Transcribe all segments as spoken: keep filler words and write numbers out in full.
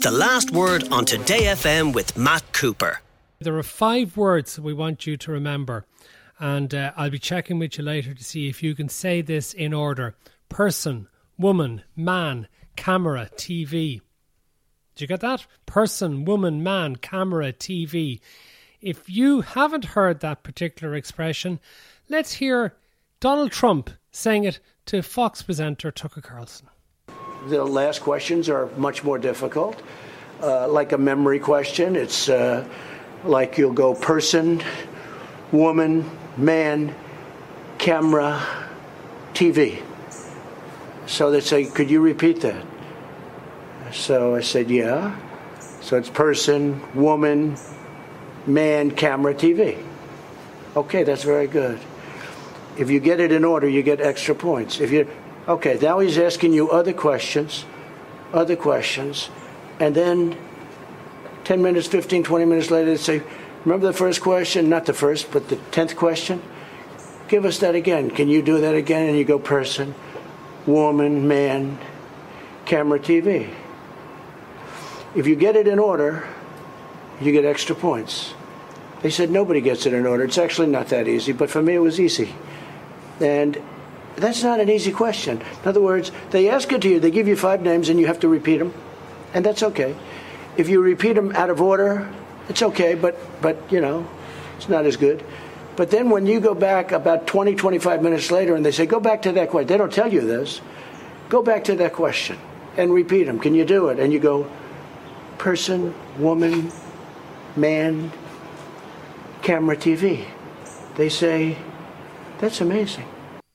The Last Word on Today F M with Matt Cooper. There are five words we want you to remember, and uh, I'll be checking with you later to see if you can say this in order. Person, woman, man, camera, T V. Did you get that? Person, woman, man, camera, T V. If you haven't heard that particular expression, let's hear Donald Trump saying it to Fox presenter Tucker Carlson. The last questions are much more difficult. Uh, like a memory question, it's uh, like you'll go person, woman, man, camera, T V. So they say, could you repeat that? So I said, yeah. So it's person, woman, man, camera, T V. Okay, that's very good. If you get it in order, you get extra points. If you, okay, now he's asking you other questions, other questions, and then ten minutes, fifteen, twenty minutes later, they say, remember the first question? Not the first, but the tenth question? Give us that again. Can you do that again? And you go person, woman, man, camera, T V. If you get it in order, you get extra points. They said nobody gets it in order. It's actually not that easy, but for me it was easy. And that's not an easy question. In other words, they ask it to you, they give you five names and you have to repeat them, and that's okay. If you repeat them out of order, it's okay, but, but you know, it's not as good. But then when you go back about twenty, twenty-five minutes later and they say, go back to that question, they don't tell you this, go back to that question and repeat them. Can you do it? And you go, person, woman, man, camera, T V. They say, that's amazing.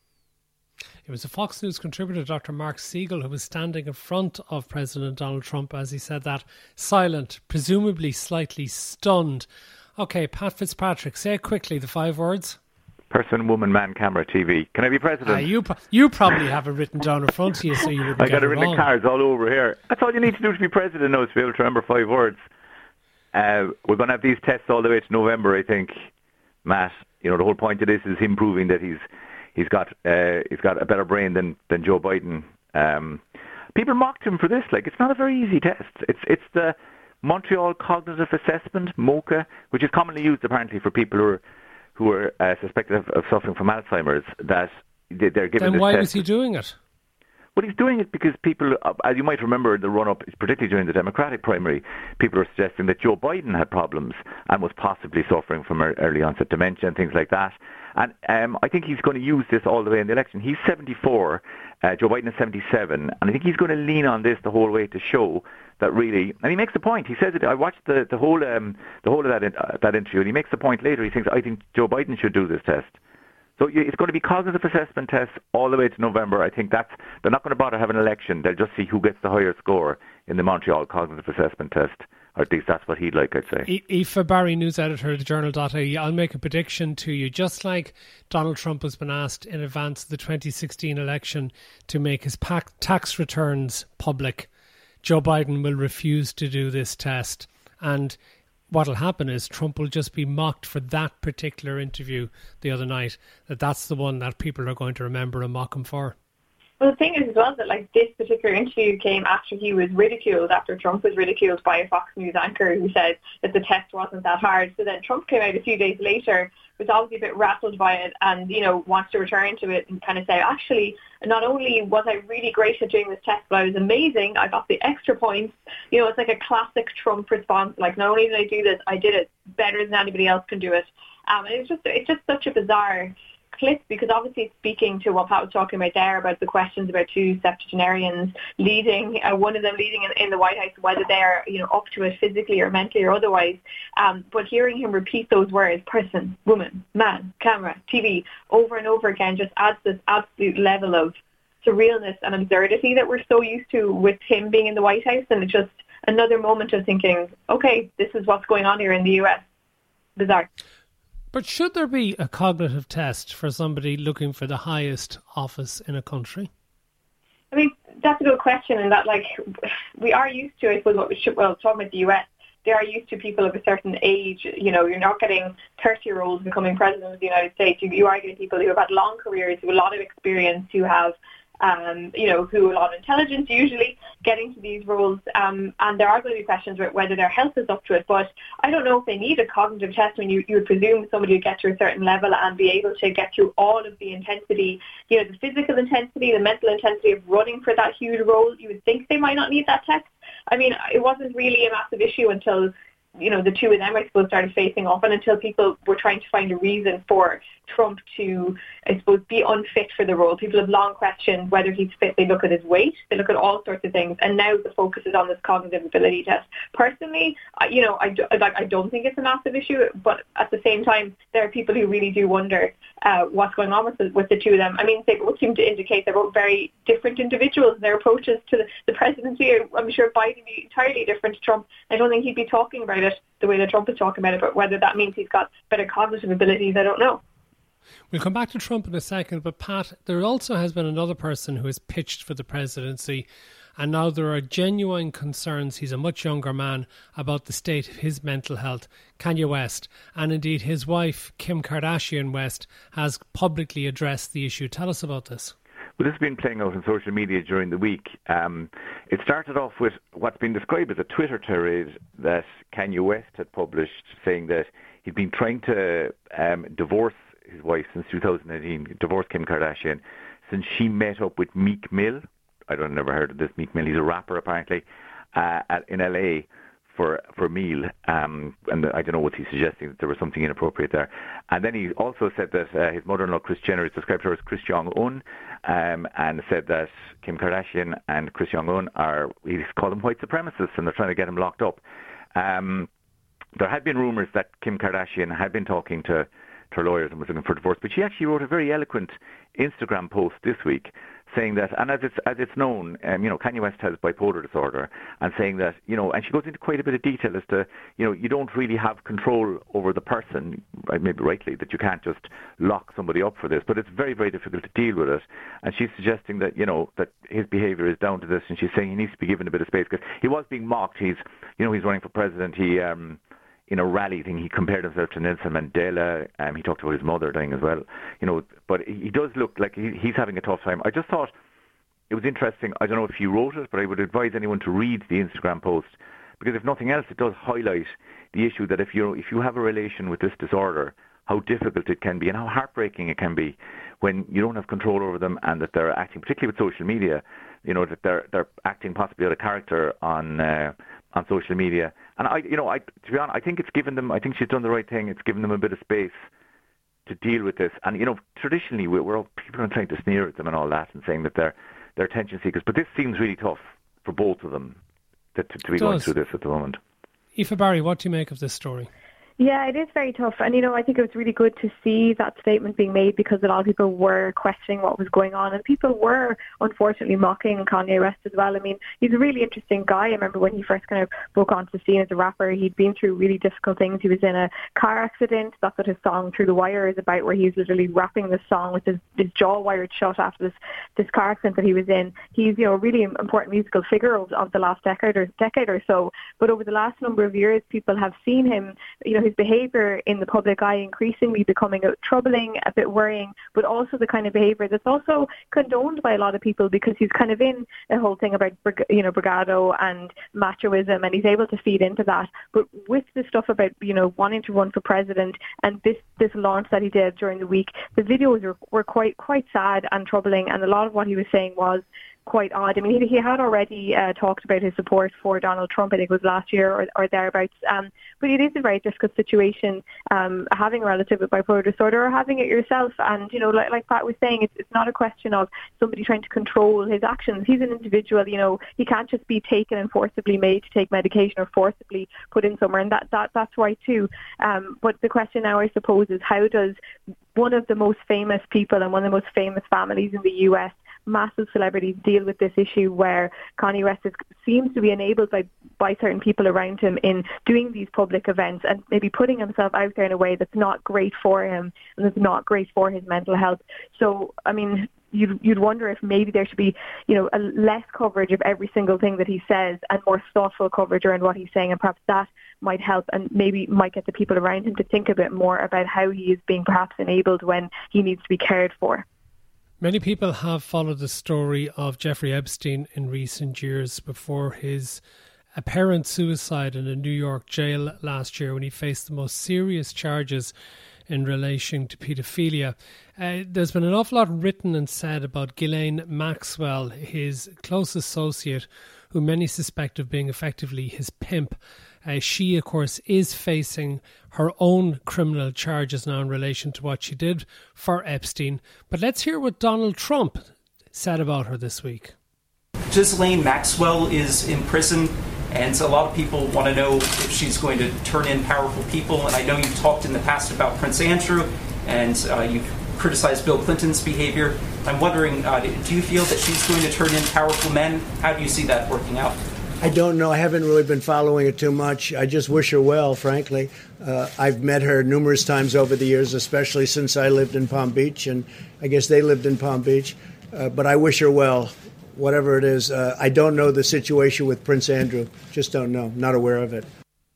It was a Fox News contributor, Doctor Mark Siegel, who was standing in front of President Donald Trump as he said that, silent, presumably slightly stunned. OK, Pat Fitzpatrick, say quickly the five words. Person, woman, man, camera, T V. Can I be president? Uh, you you probably have it written down in front of you so you wouldn't I get got it it written wrong. in cards all over here. That's all you need to do to be president now, is to be able to remember five words. Uh, we're going to have these tests all the way to November, I think, Matt. You know, the whole point of this is him proving that he's he's got uh, he's got a better brain than, than Joe Biden. Um, people mocked him for this. Like, it's not a very easy test. It's it's the Montreal Cognitive Assessment, MoCA, which is commonly used apparently for people who are who are uh, suspected of, of suffering from Alzheimer's. That they, they're given. Then this why test. was he doing it? Well, he's doing it because people, as you might remember, the run-up, particularly during the Democratic primary, people are suggesting that Joe Biden had problems and was possibly suffering from early onset dementia and things like that. And um, I think he's going to use this all the way in the election. He's seventy-four, uh, Joe Biden is seventy-seven, and I think he's going to lean on this the whole way to show that really. And he makes the point. He says it. I watched the the whole um, the whole of that in, uh, that interview, and he makes the point later. He thinks, I think Joe Biden should do this test. So it's going to be cognitive assessment tests all the way to November. I think that's, they're not going to bother having an election. They'll just see who gets the higher score in the Montreal Cognitive Assessment Test. Or at least that's what he'd like, I'd say. Aoife Barry, news editor of the journal dot I E, I'll make a prediction to you. Just like Donald Trump has been asked in advance of the twenty sixteen election to make his tax returns public, Joe Biden will refuse to do this test. And what'll happen is Trump will just be mocked for that particular interview the other night, that that's the one that people are going to remember and mock him for. Well, the thing is as well that like this particular interview came after he was ridiculed, after Trump was ridiculed by a Fox News anchor who said that the test wasn't that hard. So then Trump came out a few days later, was obviously a bit rattled by it and, you know, wants to return to it and kind of say, actually, not only was I really great at doing this test, but I was amazing. I got the extra points. You know, it's like a classic Trump response. Like, not only did I do this, I did it better than anybody else can do it. Um, and it's just, it's just such a bizarre clip, because obviously it's speaking to what Pat was talking about there about the questions about two septuagenarians leading, uh, one of them leading in, in the White House, whether they're, you know, up to it physically or mentally or otherwise. Um, but hearing him repeat those words, person, woman, man, camera, T V, over and over again just adds this absolute level of surrealness and absurdity that we're so used to with him being in the White House. And it's just another moment of thinking, okay, this is what's going on here in the U S. Bizarre. But should there be a cognitive test for somebody looking for the highest office in a country? I mean, that's a good question, in that, like, we are used to, I suppose, what we should, well, talking about the U S, they are used to people of a certain age. You know, you're not getting thirty-year-olds becoming president of the United States. You, you are getting people who have had long careers, who have a lot of experience, who have um, you know, who a lot of intelligence usually getting to these roles. Um, and there are going to be questions about whether their health is up to it. But I don't know if they need a cognitive test. When you, you would presume somebody would get to a certain level and be able to get through all of the intensity, you know, the physical intensity, the mental intensity of running for that huge role. You would think they might not need that test. I mean, it wasn't really a massive issue until, you know, the two of them, I suppose, started facing off, and until people were trying to find a reason for Trump to, I suppose, be unfit for the role. People have long questioned whether he's fit. They look at his weight, they look at all sorts of things, and now the focus is on this cognitive ability test. Personally, you know, I, like, I don't think it's a massive issue, but at the same time, there are people who really do wonder uh, what's going on with the, with the two of them. I mean, they both seem to indicate they're both very different individuals. Their approaches to the, the presidency, I'm sure Biden would be entirely different to Trump. I don't think he'd be talking about it the way that Trump is talking about it, but whether that means he's got better cognitive abilities, I don't know. We'll come back to Trump in a second, but Pat, there also has been another person who has pitched for the presidency, and now there are genuine concerns. He's a much younger man about the state of his mental health, Kanye West, and indeed his wife, Kim Kardashian West, has publicly addressed the issue. Tell us about this. Well, this has been playing out on social media during the week. Um, it started off with what's been described as a Twitter tirade that Kanye West had published, saying that he'd been trying to um, divorce his wife since two thousand eighteen, divorce Kim Kardashian, since she met up with Meek Mill. I don't never heard of this Meek Mill. He's a rapper apparently uh, at, in L A for for a meal, um, and I don't know what he's suggesting, that there was something inappropriate there. And then he also said that uh, his mother-in-law Kris Jenner is described her as Kris Jong-un, um, and said that Kim Kardashian and Kris Jong-un are, he's called them white supremacists, and they're trying to get him locked up. Um, there had been rumours that Kim Kardashian had been talking to her lawyers and was looking for divorce, but she actually wrote a very eloquent Instagram post this week saying that, and as it's as it's known, um, you know, Kanye West has bipolar disorder, and saying that, you know, and she goes into quite a bit of detail as to, you know, you don't really have control over the person, maybe rightly, that you can't just lock somebody up for this, but it's very, very difficult to deal with it. And she's suggesting that, you know, that his behaviour is down to this, and she's saying he needs to be given a bit of space because he was being mocked. He's, you know, he's running for president. He, um, in a rally thing, he compared himself to Nelson Mandela. Um, he talked about his mother dying as well. You know, but he does look like he, he's having a tough time. I just thought it was interesting. I don't know if you wrote it, but I would advise anyone to read the Instagram post, because if nothing else, it does highlight the issue that if you if you have a relation with this disorder, how difficult it can be and how heartbreaking it can be when you don't have control over them, and that they're acting, particularly with social media, you know, that they're they're acting possibly out of character on uh, on social media. And I, you know, I to be honest, I think it's given them. I think she's done the right thing. It's given them a bit of space to deal with this. And you know, traditionally, we're, we're all, people are trying to sneer at them and all that, and saying that they're they're attention seekers. But this seems really tough for both of them to, to, to be going through this at the moment. Aoife Barry, what do you make of this story? Yeah, it is very tough. And, you know, I think it was really good to see that statement being made, because a lot of people were questioning what was going on. And people were, unfortunately, mocking Kanye West as well. I mean, he's a really interesting guy. I remember when he first kind of broke onto the scene as a rapper, he'd been through really difficult things. He was in a car accident. That's what his song Through the Wire is about, where he's literally rapping this song with his, his jaw wired shut after this, this car accident that he was in. He's, you know, a really important musical figure of, of the last decade or, decade or so. But over the last number of years, people have seen him, you know, his behaviour in the public eye increasingly becoming troubling, a bit worrying, but also the kind of behaviour that's also condoned by a lot of people, because he's kind of in a whole thing about, you know, bravado and machoism, and he's able to feed into that. But with the stuff about, you know, wanting to run for president and this, this launch that he did during the week, the videos were, were quite quite sad and troubling, and a lot of what he was saying was quite odd. I mean, he, he had already uh, talked about his support for Donald Trump, I think it was last year or, or thereabouts. Um, but it is a very difficult situation, um, having a relative with bipolar disorder or having it yourself. And, you know, like, like Pat was saying, it's, it's not a question of somebody trying to control his actions. He's an individual, you know, he can't just be taken and forcibly made to take medication or forcibly put in somewhere. And that, that that's right too. Um, but the question now, I suppose, is how does one of the most famous people and one of the most famous families in the U S, massive celebrities, deal with this issue where Kanye West is, seems to be enabled by, by certain people around him in doing these public events and maybe putting himself out there in a way that's not great for him and that's not great for his mental health. So, I mean, you'd, you'd wonder if maybe there should be, you know, a less coverage of every single thing that he says and more thoughtful coverage around what he's saying, and perhaps that might help and maybe might get the people around him to think a bit more about how he is being perhaps enabled when he needs to be cared for. Many people have followed the story of Jeffrey Epstein in recent years before his apparent suicide in a New York jail last year when he faced the most serious charges in relation to paedophilia. Uh, there's been an awful lot written and said about Ghislaine Maxwell, his close associate, who many suspect of being effectively his pimp. Uh, she, of course, is facing her own criminal charges now in relation to what she did for Epstein. But let's hear what Donald Trump said about her this week. Ghislaine Maxwell is in prison, and a lot of people want to know if she's going to turn in powerful people. And I know you've talked in the past about Prince Andrew, and uh, you've criticized Bill Clinton's behavior. I'm wondering, uh, do you feel that she's going to turn in powerful men? How do you see that working out? I don't know. I haven't really been following it too much. I just wish her well, frankly. Uh, I've met her numerous times over the years, especially since I lived in Palm Beach, and I guess they lived in Palm Beach. Uh, but I wish her well, whatever it is. Uh, I don't know the situation with Prince Andrew. Just don't know. Not aware of it.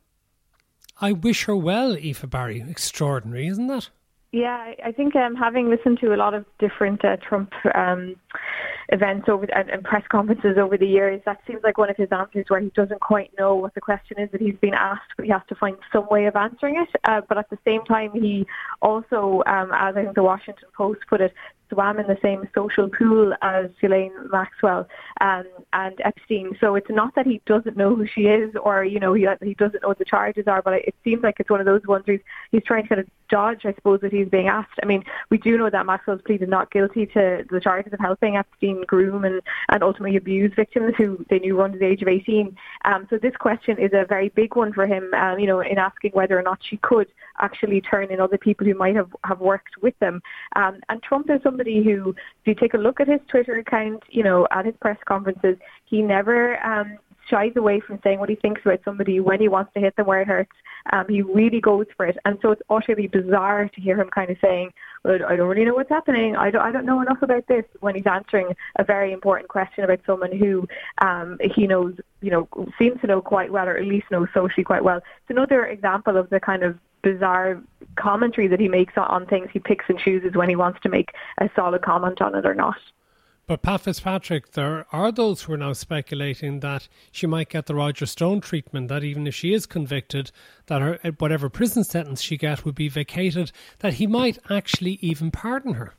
I wish her well, Aoife Barry. Extraordinary, isn't that? Yeah, I I think um, having listened to a lot of different uh, Trump um, events over and, and press conferences over the years, that seems like one of his answers where he doesn't quite know what the question is that he's been asked, but he has to find some way of answering it. Uh, but at the same time, he also, um, as I think the Washington Post put it, swam in the same social pool as Ghislaine Maxwell um, and Epstein. So it's not that he doesn't know who she is, or you know he he doesn't know what the charges are, but it seems like it's one of those ones where he's, he's trying to kind of dodge, I suppose, what he's being asked. I mean, we do know that Maxwell's pleaded not guilty to the charges of helping Epstein groom and, and ultimately abuse victims who they knew were under the age of eighteen. Um, so this question is a very big one for him, um, you know, in asking whether or not she could actually turn in other people who might have, have worked with them. Um, and Trump is somebody who, if you take a look at his Twitter account, you know, at his press conferences, he never um, shies away from saying what he thinks about somebody when he wants to hit them where it hurts. Um, he really goes for it. And so it's utterly bizarre to hear him kind of saying, well, I don't really know what's happening. I don't, I don't know enough about this, when he's answering a very important question about someone who um, he knows, you know, seems to know quite well, or at least knows socially quite well. It's another example of the kind of bizarre commentary that he makes on things. He picks and chooses when he wants to make a solid comment on it or not. But Pat Fitzpatrick, there are those who are now speculating that she might get the Roger Stone treatment, that even if she is convicted, that her whatever prison sentence she gets would be vacated, that he might actually even pardon her.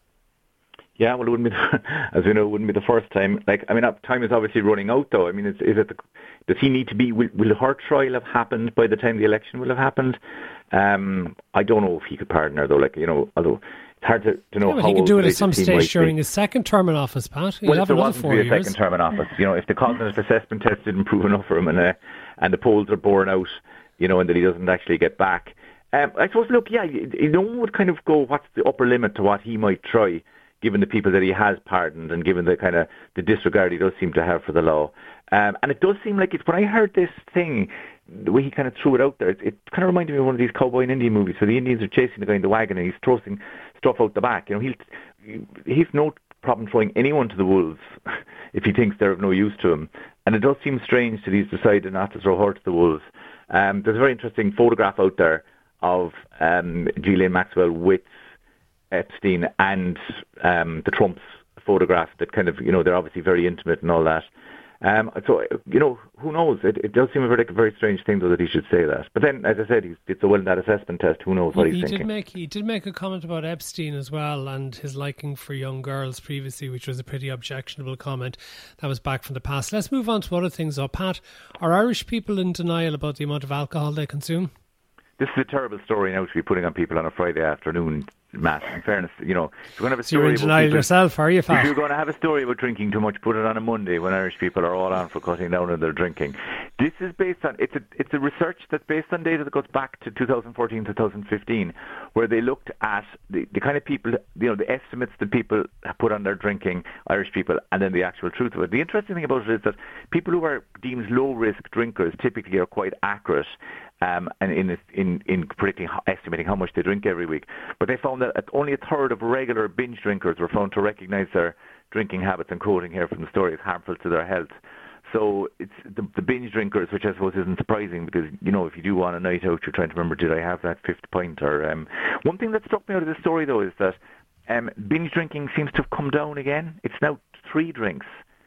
Yeah, well, it wouldn't be, the, as we know, it wouldn't be the first time. Like, I mean, time is obviously running out, though. I mean, is, is it the, does he need to be? Will, will her trial have happened by the time the election will have happened? Um, I don't know if he could pardon her, though. Like, you know, although it's hard to, to know. Yeah, but how he could do it at some stage be. during his second term in office, Pat. He'll well, have if there another wasn't four to be a years. second term in office, you know, if the cognitive assessment test didn't prove enough for him, and uh, and the polls are borne out, you know, and that he doesn't actually get back. Um, I suppose, look, yeah, you, you know, one would kind of go, what's the upper limit to what he might try, given the people that he has pardoned and given the kind of the disregard he does seem to have for the law. Um, and it does seem like it's, when I heard this thing, the way he kind of threw it out there, it, it kind of reminded me of one of these cowboy and Indian movies where the Indians are chasing the guy in the wagon and he's throwing stuff out the back. You know, he'll, he's no problem throwing anyone to the wolves if he thinks they're of no use to him. And it does seem strange that he's decided not to throw her to the wolves. Um, there's a very interesting photograph out there of um, Ghislaine Maxwell with Epstein and um, the Trumps photograph that kind of, you know, they're obviously very intimate and all that. Um, so, you know, who knows? It, it does seem a very, like a very strange thing, though, that he should say that. But then, as I said, he's did so well in that assessment test. Who knows what he, he's he thinking? Did make, he did make a comment about Epstein as well and his liking for young girls previously, which was a pretty objectionable comment. That was back from the past. Let's move on to other things, though. Pat, are Irish people in denial about the amount of alcohol they consume? This is a terrible story now to be putting on people on a Friday afternoon, Matt. In fairness, you know, if you're going to have a so story you're in denial people, yourself, are you, Pat? If you're going to have a story about drinking too much, put it on a Monday when Irish people are all on for cutting down on their drinking. This is based on, it's a, it's a research that's based on data that goes back to two thousand fourteen, two thousand fifteen, where they looked at the, the kind of people, you know, the estimates that people put on their drinking, Irish people, and then the actual truth of it. The interesting thing about it is that people who are deemed low-risk drinkers typically are quite accurate Um, and in in in predicting, estimating how much they drink every week. But they found that only a third of regular binge drinkers were found to recognise their drinking habits, and quoting here from the story, is harmful to their health. So it's the, the binge drinkers, which I suppose isn't surprising, because, you know, if you do want a night out, you're trying to remember, did I have that fifth pint? Or um, one thing that struck me out of this story, though, is that Um, binge drinking seems to have come down again. It's now three drinks.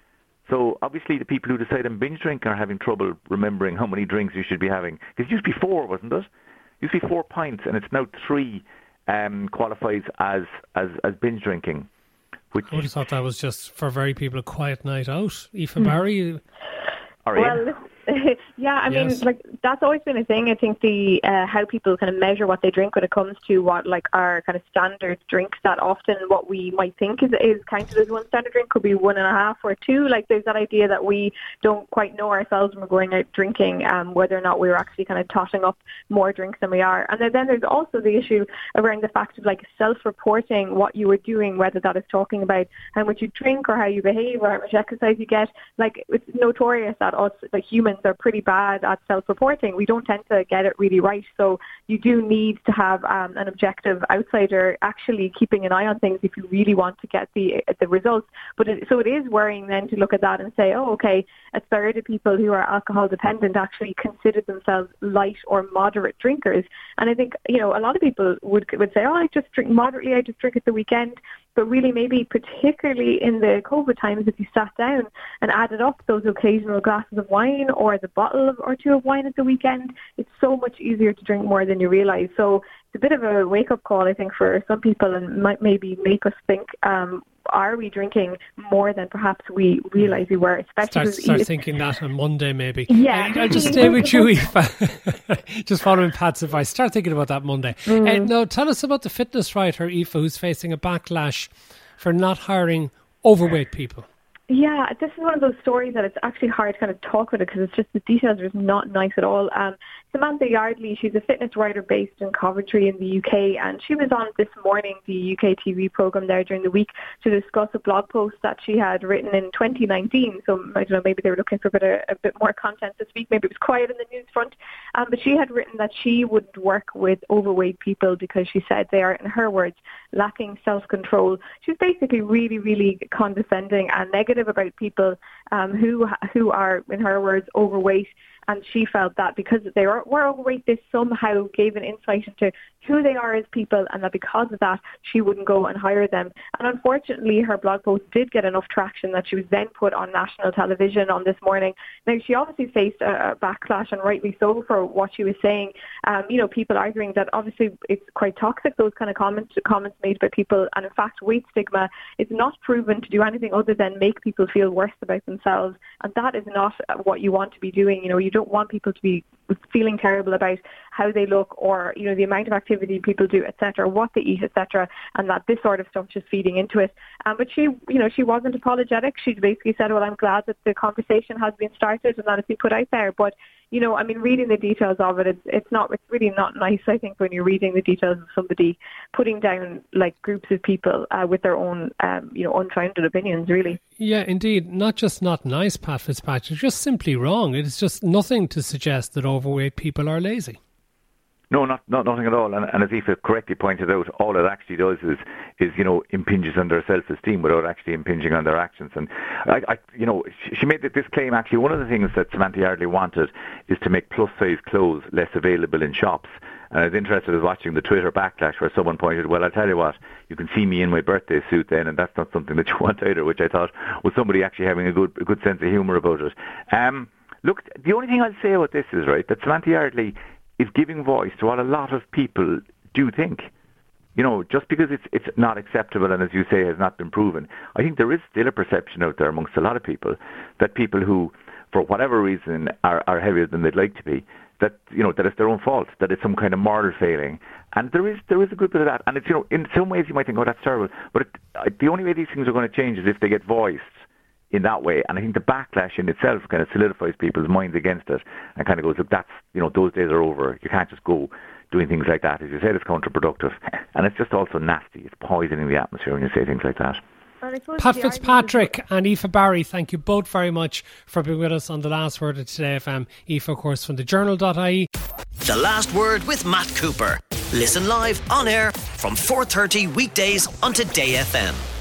So obviously the people who decide on binge drink are having trouble remembering how many drinks you should be having. Because it used to be four, wasn't it? It used to be four pints, and it's now three um, qualifies as, as, as binge drinking. Which I would have thought that was just for very people a quiet night out. Aoife mm. Barry? Are well, yeah, I mean, yes. like that's always been a thing. I think the uh, how people kind of measure what they drink when it comes to what like our kind of standard drinks. That often what we might think is is counted as one standard drink could be one and a half or two. Like there's that idea that we don't quite know ourselves when we're going out drinking, um, whether or not we're actually kind of totting up more drinks than we are. And then there's also the issue around the fact of like self-reporting what you were doing, whether that is talking about how much you drink or how you behave or how much exercise you get. Like it's notorious that us like humans are pretty bad at self-reporting. We don't tend to get it really right. So you do need to have um, an objective outsider actually keeping an eye on things if you really want to get the the results. But it, so it is worrying then to look at that and say, oh, okay, a third of people who are alcohol dependent actually consider themselves light or moderate drinkers. And I think, you know, a lot of people would would say, oh, I just drink moderately, I just drink at the weekend. But really, maybe particularly in the COVID times, if you sat down and added up those occasional glasses of wine or the bottle of, or two of wine at the weekend, it's so much easier to drink more than you realise. So it's a bit of a wake-up call, I think, for some people, and might maybe make us think, um, are we drinking more than perhaps we realise we were? Especially start, start thinking that on Monday, maybe. Yeah. I'll just stay with you, Aoife. Just following Pat's advice. Start thinking about that Monday. Mm. Uh, now, tell us about the fitness writer, Aoife, who's facing a backlash for not hiring overweight people. Yeah, this is one of those stories that it's actually hard to kind of talk about it because it's just the details are just not nice at all. Um, Samantha Yardley, she's a fitness writer based in Coventry in the U K, and she was on This Morning, the U K T V programme there during the week, to discuss a blog post that she had written in twenty nineteen. So I don't know, maybe they were looking for a bit, of, a bit more content this week. Maybe it was quiet in the news front. Um, but she had written that she wouldn't work with overweight people because she said they are, in her words, lacking self-control. She was basically really, really condescending and negative about people um, who who are, in her words, overweight. And she felt that because they were, were overweight, this somehow gave an insight into who they are as people, and that because of that, she wouldn't go and hire them. And unfortunately, her blog post did get enough traction that she was then put on national television on This Morning. Now, she obviously faced a backlash, and rightly so, for what she was saying. Um, you know, people arguing that obviously it's quite toxic, those kind of comments, comments made by people. And in fact, weight stigma is not proven to do anything other than make people feel worse about themselves. And that is not what you want to be doing. You know, you don't want people to be feeling terrible about how they look or, you know, the amount of activity people do, et cetera, what they eat, et cetera, and that this sort of stuff just feeding into it. Um, but she, you know, she wasn't apologetic. She basically said, well, I'm glad that the conversation has been started and that it's been put out there. But, you know, I mean, reading the details of it, it's, it's not, it's really not nice, I think, when you're reading the details of somebody putting down, like, groups of people uh, with their own, um, you know, unfounded opinions, really. Yeah, indeed. Not just not nice, Pat Fitzpatrick, just simply wrong. It's just nothing to suggest that overweight people are lazy. No, not, not nothing at all. And, and as Aoife correctly pointed out, all it actually does is, is you know, impinges on their self-esteem without actually impinging on their actions. And, I, I, you know, she, she made this claim, actually, one of the things that Samantha Yardley wanted is to make plus-size clothes less available in shops. And I was interested in watching the Twitter backlash where someone pointed, well, I'll tell you what, you can see me in my birthday suit then, and that's not something that you want either, which I thought was somebody actually having a good a good sense of humour about it. Um, look, the only thing I'll say about this is, right, that Samantha Yardley is giving voice to what a lot of people do think. You know, just because it's it's not acceptable and, as you say, has not been proven, I think there is still a perception out there amongst a lot of people that people who, for whatever reason, are, are heavier than they'd like to be, that, you know, that it's their own fault, that it's some kind of moral failing. And there is there is a good bit of that. And it's, you know, in some ways you might think, oh, that's terrible. But it, the only way these things are going to change is if they get voiced in that way. And I think the backlash in itself kind of solidifies people's minds against it and kind of goes, look, that's, you know, those days are over. You can't just go doing things like that. As you said, it's counterproductive. And it's just also nasty. It's poisoning the atmosphere when you say things like that. Pat Fitzpatrick and Aoife Barry, thank you both very much for being with us on The Last Word of Today F M. Aoife, of course, from the journal dot I E. The Last Word with Matt Cooper. Listen live on air from four thirty weekdays on Today F M.